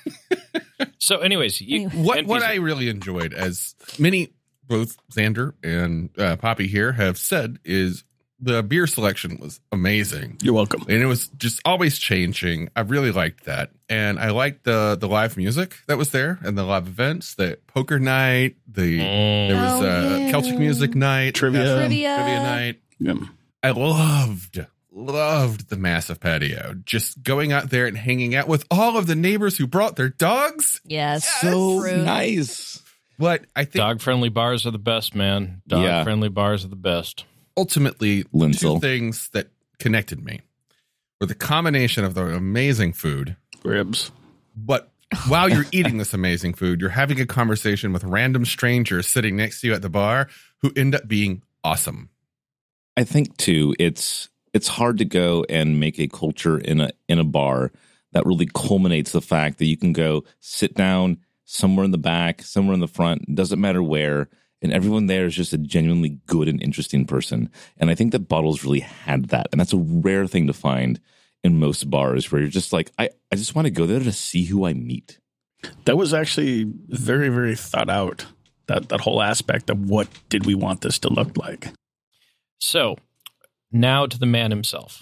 So, anyways, you, Anyway. What N P C. what I really enjoyed, as many, both Xander and uh, Poppy here have said, is the beer selection was amazing. You're welcome. And it was just always changing. I really liked that. And I liked the the live music that was there and the live events, the poker night, the Mm. there was Oh, uh, yeah. Celtic music night, Trivia. Trivia. trivia night. Yeah. I loved, loved the massive patio. Just going out there and hanging out with all of the neighbors who brought their dogs. Yes. So True. nice. But I think Dog-friendly bars are the best, man. Dog-friendly bars are the best. ultimately Linsel. two things that connected me were the combination of the amazing food, Ribs. but while you're eating this amazing food, you're having a conversation with random strangers sitting next to you at the bar who end up being awesome. I think too, it's it's hard to go and make a culture in a in a bar that really culminates the fact that you can go sit down somewhere in the back, somewhere in the front, doesn't matter where, and everyone there is just a genuinely good and interesting person. And I think that Bottles really had that, and that's a rare thing to find in most bars, where you're just like, I, I just want to go there to see who I meet. That was actually very, very thought out. That that whole aspect of what did we want this to look like. So, now to the man himself.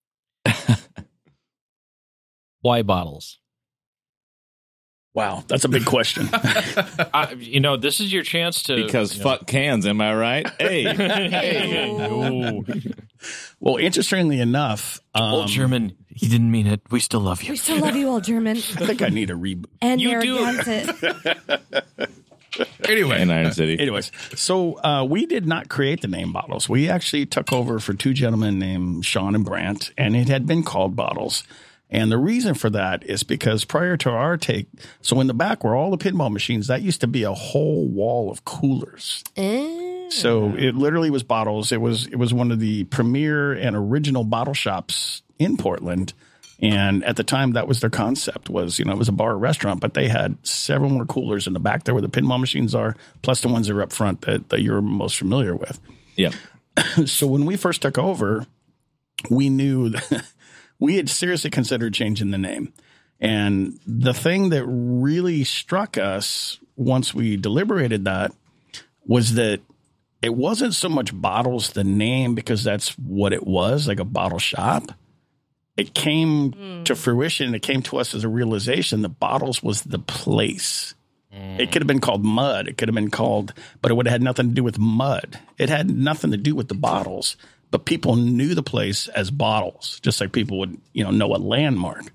Why bottles? Wow, that's a big question. I, you know, this is your chance to... Because you know, fuck cans, am I right? Hey, Hey, no. Well, interestingly enough, um, Old German, he didn't mean it. We still love you. We still love you, old German. I think I need a reboot. And You they're do. against it. Anyway, in Iron City. Anyways, so uh, we did not create the name Bottles. We actually took over for two gentlemen named Sean and Brandt, and it had been called Bottles. And the reason for that is because prior to our take, so in the back were all the pinball machines, that used to be a whole wall of coolers. Eh. So it literally was Bottles. It was it was one of the premier and original bottle shops in Portland. And at the time, that was their concept was, you know, it was a bar or restaurant, but they had several more coolers in the back there where the pinball machines are, plus the ones that are up front that, that you're most familiar with. Yeah. So when we first took over, we knew that we had seriously considered changing the name. And the thing that really struck us once we deliberated that was that it wasn't so much Bottles, the name, because that's what it was, like a bottle shop. It came mm. to fruition. It came to us as a realization that Bottles was the place. Mm. It could have been called Mud. It could have been called, but it would have had nothing to do with mud. It had nothing to do with the bottles, but people knew the place as Bottles, just like people would, you know, know a landmark.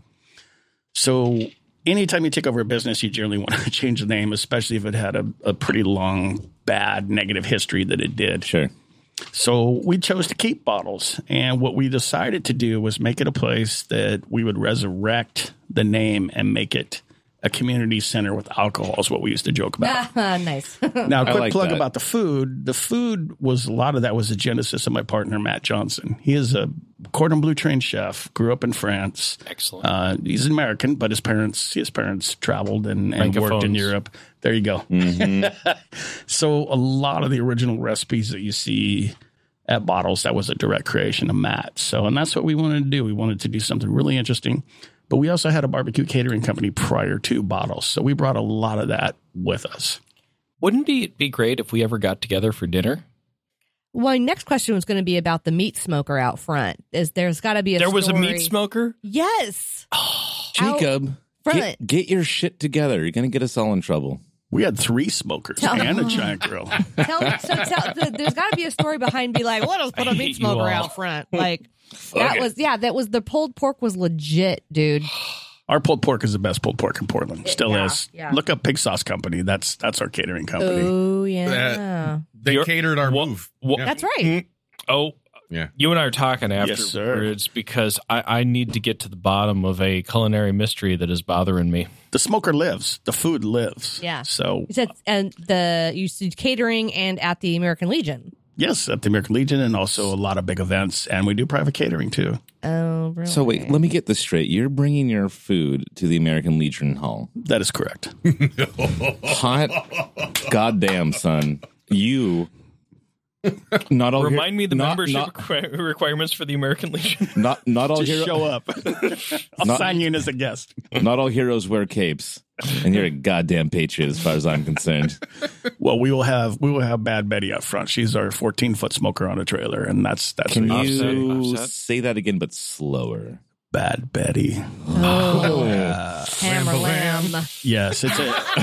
So anytime you take over a business, you generally want to change the name, especially if it had a, a pretty long, bad, negative history that it did. Sure. So we chose to keep Bottles. And what we decided to do was make it a place that we would resurrect the name and make it a community center with alcohol is what we used to joke about. Nice. Now, a quick like plug that. about the food. The food was a lot of that was the genesis of my partner, Matt Johnson. He is a cordon bleu trained chef, grew up in France. Excellent. Uh, he's an American, but his parents, his parents traveled and, and worked in Francophones. Europe. There you go. Mm-hmm. So a lot of the original recipes that you see at Bottles, that was a direct creation of Matt. So, and that's what we wanted to do. We wanted to do something really interesting. But we also had a barbecue catering company prior to Bottles. So we brought a lot of that with us. wouldn't it be great if we ever got together for dinner? Well, my next question was going to be about the meat smoker out front. Is there's got to be a There was a story- meat smoker? Yes. Jacob, front. get, get your shit together. You're going to get us all in trouble. We had three smokers Tell- and a giant grill. Tell me, so tell, th- there's got to be a story behind. Be like, let us put I a hate meat you smoker all. out front. Like that Okay. was yeah, that was the pulled pork was legit, dude. Our pulled pork is the best pulled pork in Portland. Still Yeah, is. yeah. Look up Pig Sauce Company. That's that's our catering company. Oh yeah, They You're- catered our Wha- move. wha- Yeah. that's right. Oh, Yeah. you and I are talking Yes, sir. afterwards because I, I need to get to the bottom of a culinary mystery that is bothering me. The smoker lives. The food lives. Yeah. So You said and the you said catering and at the American Legion. yes, at the American Legion and also a lot of big events, and we do private catering too. Oh, really? So wait, let me get this straight. You're bringing your food to the American Legion Hall. That is correct. Hot goddamn, son. You not all Remind hero- me the not, membership Not, requi- requirements for the American Legion. not, not all Just hero- show up. I'll Not- sign you in as a guest. not all heroes wear capes. And you're a goddamn patriot as far as I'm concerned. Well, we will have we will have Bad Betty up front. She's our fourteen foot smoker on a trailer, and that's that's Can what you Offset, offset. say that again but slower? Bad Betty. Oh, Yeah. hammer lamb. Yes, it's a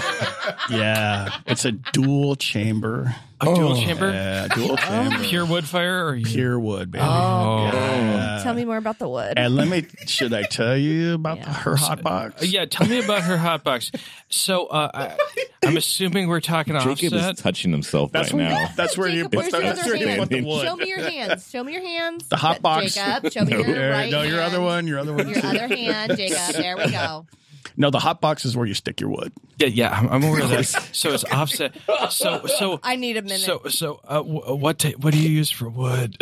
yeah, it's a dual chamber. A dual chamber? Yeah, dual chamber. Pure wood fire? Or you- Pure wood, baby. Oh, Yeah. tell me more about the wood. And let me, should I tell you about Yeah. the, her hot box? Uh, yeah, tell me about her hot box. So uh, I, I'm assuming we're talking Jacob offset. is touching himself That's right where, now. that's where you Jacob, where's put your that's other where you hand? put the wood. Show me your hands. Show me your hands. The hot box. Jacob, show me your Yeah, right no, your hand. other one, your other one. Your other hand, Jacob. There we go. No, the hot box is where you stick your wood. Yeah, yeah, I'm, I'm aware of that. So it's offset. So, so, I need a minute. so, so, uh, w- what ta- what do you use for wood?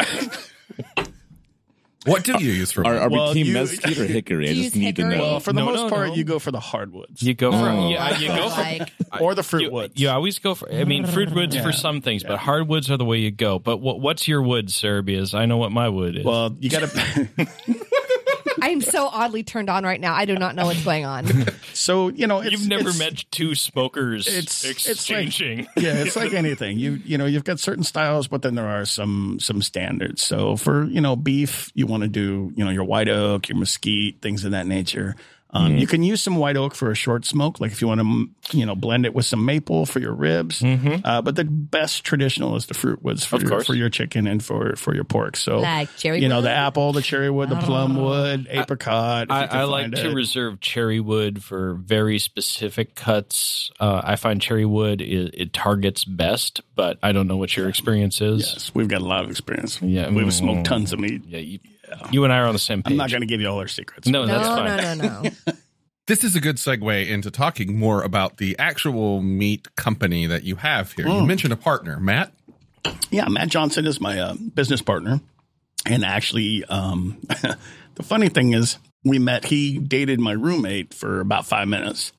What do you use for Are, wood? are we Well, team you- mesquite or hickory? I Do you just use need to hickory? know. Well, for the No, most no, part, no. you go for the hardwoods. You go for Oh. yeah, you go for like, or the fruit you, woods. you always go for. I mean, fruit woods for Yeah. some things, but hardwoods are the way you go. But what what's your wood, sir? Because I know what my wood is. Well, you got to. I'm so oddly turned on right now. I do not know what's going on. So you know, it's, You've never it's- met two smokers It's it's exchanging. like, yeah, it's like anything. You you know, you've got certain styles, but then there are some some standards. So for you know beef, you want to do you know your white oak, your mesquite, things of that nature. Um, You can use some white oak for a short smoke, like if you want to, you know, blend it with some maple for your ribs. Uh, but the best traditional is the fruit woods for Of your, course. for your chicken and for, for your pork. So Like cherry you know, wood? the apple, the cherry wood, the plum wood, apricot. if I, you can I like find to it. reserve cherry wood for very specific cuts. Uh, I find cherry wood it, it targets best, but I don't know what your experience is. Yes, we've got a lot of experience. Yeah. we've Mm. smoked tons of meat. Yeah, you, you and I are on the same page. I'm not going to give you all our secrets. No, No, that's no, fine. no, no. This is a good segue into talking more about the actual meat company that you have here. You mentioned a partner, Matt. Yeah, Matt Johnson is my uh, business partner. And actually, um, the funny thing is, we met, he dated my roommate for about five minutes.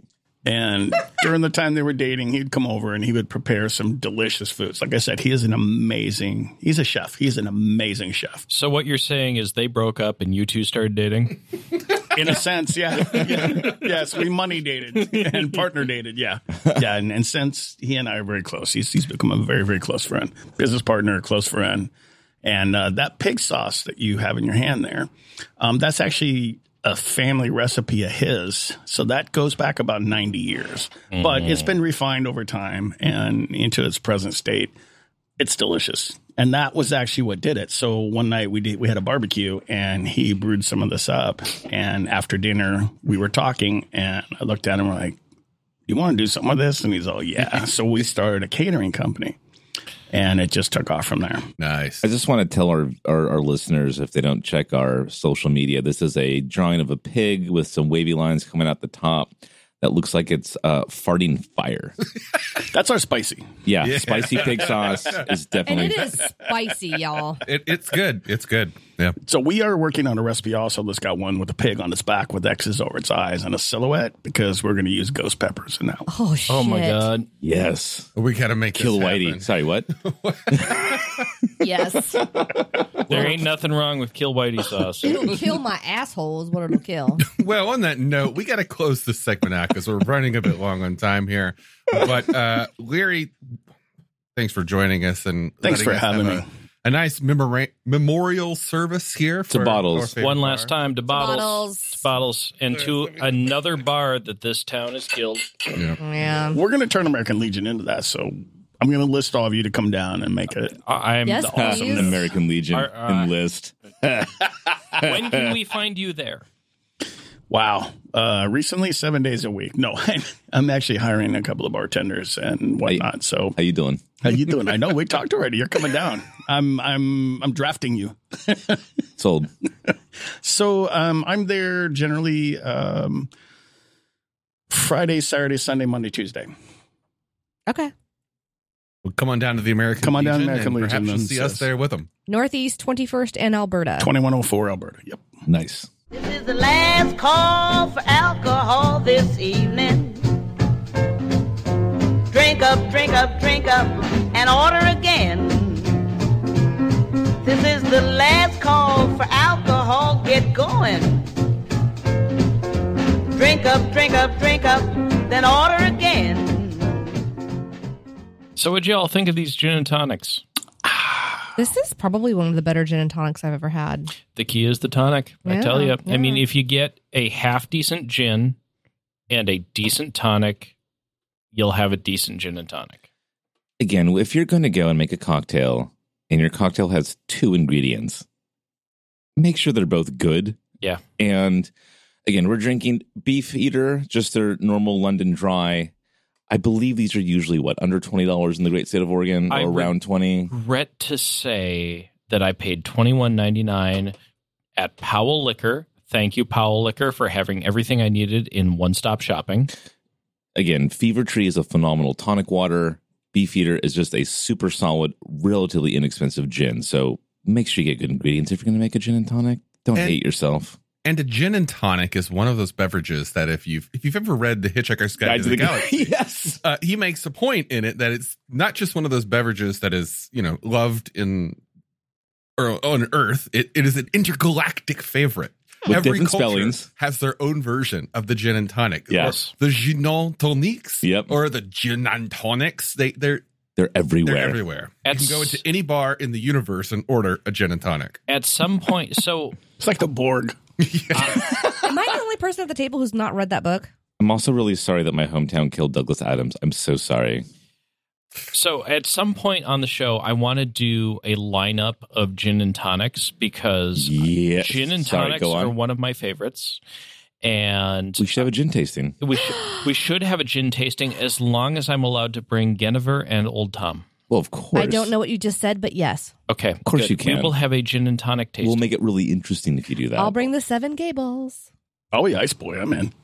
And during the time they were dating, he'd come over and he would prepare some delicious foods. Like I said, he is an amazing, he's a chef. He's an amazing chef. So what you're saying is they broke up and you two started dating? In a sense, yeah. yeah. Yes, we money dated and partner dated, yeah. Yeah, and, and since he and I are very close, he's, he's become a very, very close friend, business partner, close friend. And uh, that pig sauce that you have in your hand there, um, that's actually a family recipe of his. So that goes back about ninety years. Mm-hmm. But it's been refined over time and into its present state. It's delicious. And that was actually what did it. So one night we did, we had a barbecue and he brewed some of this up. And after dinner, we were talking and I looked at him and we're like, you want to do something with this? And he's all, yeah. So we started a catering company and it just took off from there. Nice. I just want to tell our, our, our listeners, if they don't check our social media, this is a drawing of a pig with some wavy lines coming out the top that looks like it's uh, farting fire. That's our spicy. Yeah, spicy pig sauce is And definitely. it is spicy, y'all. It, it's good. It's good. Yeah. So we are working on a recipe also that's got one with a pig on its back with X's over its eyes and a silhouette because we're going to use ghost peppers in that one. Oh shit! Oh my god! Yes. We got to make Kill this Whitey. happen. Sorry, what? Yes, There ain't nothing wrong with Kill Whitey sauce. it'll kill my asshole. Is what it'll kill. Well, on that note, we got to close this segment out because we're running a bit long on time here. But uh, Larry, thanks for joining us and Thanks letting for us having have me. A, a nice memora- memorial service here for Bottles. our favorite One last bar. time to bottles, Bottles. to bottles, and to another bar that this town has killed. Yeah. Yeah. We're going to turn American Legion into that. So I'm going to list all of you to come down and make it. I- I'm Yes, the please. awesome. American Legion Are- uh, enlist. When can we find you there? Wow. Uh, recently, seven days a week. No, I'm actually hiring a couple of bartenders and whatnot. So How you doing? how you doing? I know we talked already. You're coming down. I'm I'm I'm drafting you. Sold. So um, I'm there generally um, Friday, Saturday, Sunday, Monday, Tuesday. Okay. Well, come on down to the American Come on down to Legion, American and Legion perhaps you'll and see us sis. there with them. Northeast twenty-first and Alberta. twenty-one oh four Alberta. Yep. Nice. This is the last call for alcohol this evening. Drink up, drink up, drink up, and order again. This is the last call for alcohol, get going. Drink up, drink up, drink up, then order again. So, what'd y'all think of these gin and tonics? This is probably one of the better gin and tonics I've ever had. The key is the tonic. I Yeah, tell you. yeah. I mean, if you get a half decent gin and a decent tonic, you'll have a decent gin and tonic. Again, if you're going to go and make a cocktail and your cocktail has two ingredients, make sure they're both good. Yeah. And again, we're drinking Beef Eater, just their normal London Dry. I believe these are usually, what, under twenty dollars in the great state of Oregon, I or would- around twenty? Regret to say that I paid twenty-one ninety-nine at Powell Liquor. Thank you, Powell Liquor, for having everything I needed in one-stop shopping. Again, Fever Tree is a phenomenal tonic water. Beef Eater is just a super solid, relatively inexpensive gin. So make sure you get good ingredients if you're going to make a gin and tonic. Don't And- hate yourself. And a gin and tonic is one of those beverages that if you've if you've ever read The Hitchhiker's Guide, to the, Galaxy, yes. uh, he makes a point in it that it's not just one of those beverages that is, you know, loved in or on Earth. It, it is an intergalactic favorite. With Every different culture spellings. has their own version of the gin and tonic. Yes. The gin and tonics, Yep. or the gin and tonics. They they're They're everywhere. they're everywhere. You That's- can go into any bar in the universe and order a gin and tonic. At some point, so It's like the Borg. Am I the only person at the table who's not read that book? I'm also really sorry that my hometown killed Douglas Adams. I'm so sorry. So at some point on the show, I want to do a lineup of gin and tonics because Yes. gin and Sorry, tonics go on. are one of my favorites. And We should have a gin tasting. we should, we should have a gin tasting as long as I'm allowed to bring Genever and Old Tom. Well, of course. I don't know what you just said, but yes. Okay. Of course you We can. will have a gin and tonic tasting. We'll make it really interesting if you do that. I'll bring the seven Gables. Oh, yeah, Ice Boy. I'm in.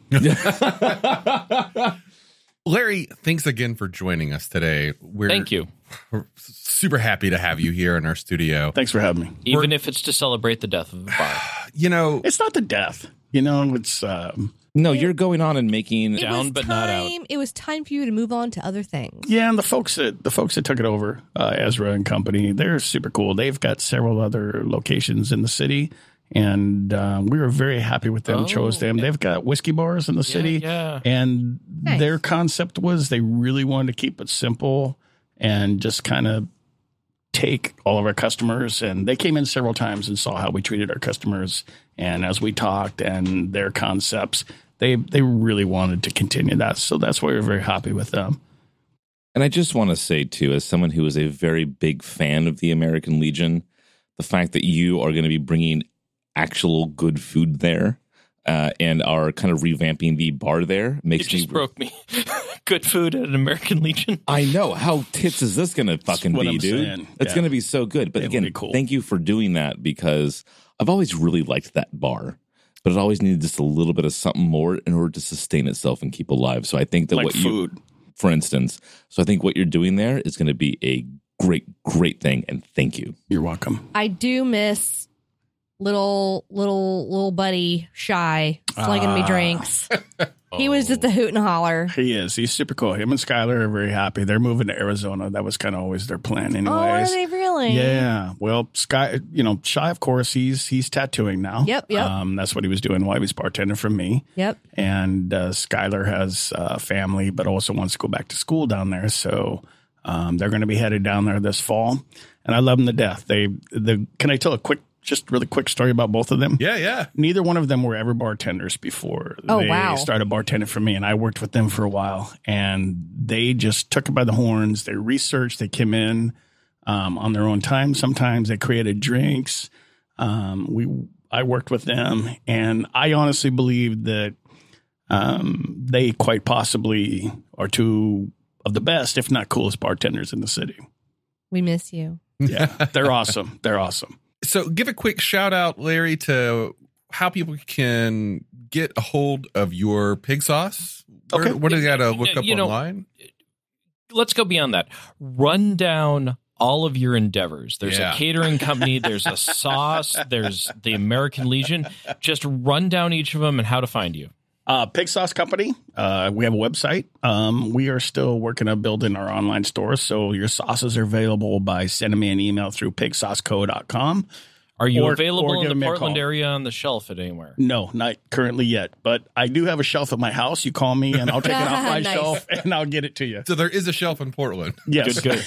Larry, thanks again for joining us today. We're, Thank you. We're super happy to have you here in our studio. Thanks for having me. Even if it's to celebrate the death of the bar. You know, It's not the death. You know, it's um, No, you're going on and making. It Down was but time, not out. It was time for you to move on to other things. yeah, and the folks that the folks that took it over, uh, Ezra and company, they're super cool. They've got several other locations in the city, and uh, we were very happy with them. Oh, chose them. They've got whiskey bars in the city, yeah. and Nice. their concept was they really wanted to keep it simple and just kind of take all of our customers. And they came in several times and saw how we treated our customers, and as we talked and their concepts, they they really wanted to continue that. So that's why we were very happy with them. And I just want to say, too, as someone who is a very big fan of the American Legion, the fact that you are going to be bringing actual good food there uh, and are kind of revamping the bar there You makes just me. broke me. Good food at an American Legion. I know. How tits is this going to fucking what be, I'm dude? saying. It's Yeah. going to be so good. But It will again, be cool. thank you for doing that because I've always really liked that bar. But it always needed just a little bit of something more in order to sustain itself and keep alive. So I think that Like what you, food. for instance, so I think what you're doing there is going to be a great, great thing. And thank you. You're welcome. I do miss little little little buddy Shy slinging me Ah. drinks. He was just a hoot and holler. He is. He's super cool. Him and Skylar are very happy. They're moving to Arizona. That was kind of always their plan, anyways. Oh, are they really? Yeah. Well, Sky, you know, Shy, of course, he's he's tattooing now. Yep, yep. Um, that's what he was doing while he was bartending for me. Yep. And uh, Skylar has uh, family, but also wants to go back to school down there. So um, they're going to be headed down there this fall. And I love them to death. They, the, can I tell a quick, just really quick story about both of them? Yeah, yeah. Neither one of them were ever bartenders before. Oh, they wow. started bartending for me, and I worked with them for a while. And they just took it by the horns. They researched. They came in um, on their own time. Sometimes they created drinks. Um, we, I worked with them, and I honestly believe that um, they quite possibly are two of the best, if not coolest, bartenders in the city. We miss you. Yeah, they're awesome. They're awesome. So give a quick shout out, Larry, to how people can get a hold of your pig sauce. Where, Okay. What do they got to look up You know, online? Let's go beyond that. Run down all of your endeavors. There's Yeah. a catering company. There's a sauce. There's the American Legion. Just run down each of them and how to find you. Uh, Pig Sauce Company. Uh, we have a website. Um, we are still working on building our online store. So your sauces are available by sending me an email through pig sauce co dot com. Are you Or- or available give in me the a Portland call. area on the shelf at anywhere? No, not currently yet, but I do have a shelf at my house. You call me and I'll take it off my Nice. shelf and I'll get it to you. So there is a shelf in Portland, Yes. Good,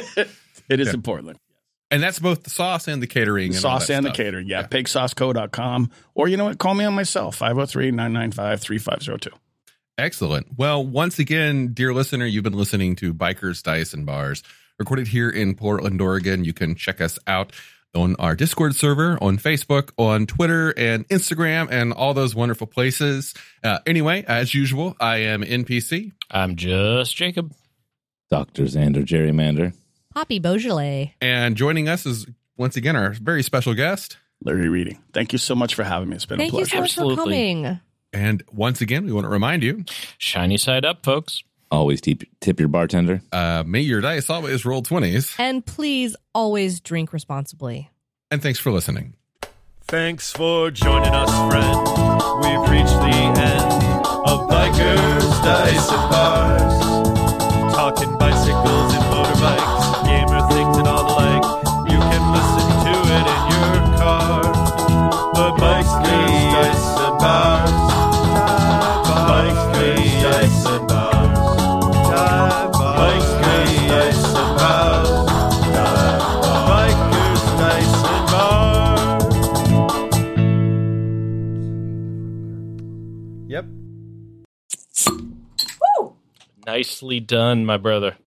It is Yeah. in Portland. and that's both the sauce and the catering. And all Sauce that and stuff. the catering. Yeah. pig sauce co dot com. Or you know what? Call me on my cell, five oh three, nine nine five, three five zero two. Excellent. Well, once again, dear listener, you've been listening to Bikers, Dice, and Bars, recorded here in Portland, Oregon. You can check us out on our Discord server, on Facebook, on Twitter, and Instagram, and all those wonderful places. Uh, anyway, as usual, I am N P C. I'm just Jacob. Doctor Xander Gerrymander. Poppy Beaujolais. And joining us is, once again, our very special guest. Larry Reading. Thank you so much for having me. It's been Thank a you pleasure. so much for Absolutely. coming. And once again, we want to remind you, Shiny side up, folks. Always tip, tip your bartender. uh, may your dice always roll twenties. And please always drink responsibly. And thanks for listening. Thanks for joining us, friend. We've reached the end of Bikers, Dice, and Bars. Talking bicycles and motorbikes, gamer things and all the like. You can listen to it in your car. The Bikers, Dice, and Bars. Bikers, Dice, and Bars. Bikers, Dice, and Bars. Bikers, Dice, and Bars. Yep. Nicely done, my brother.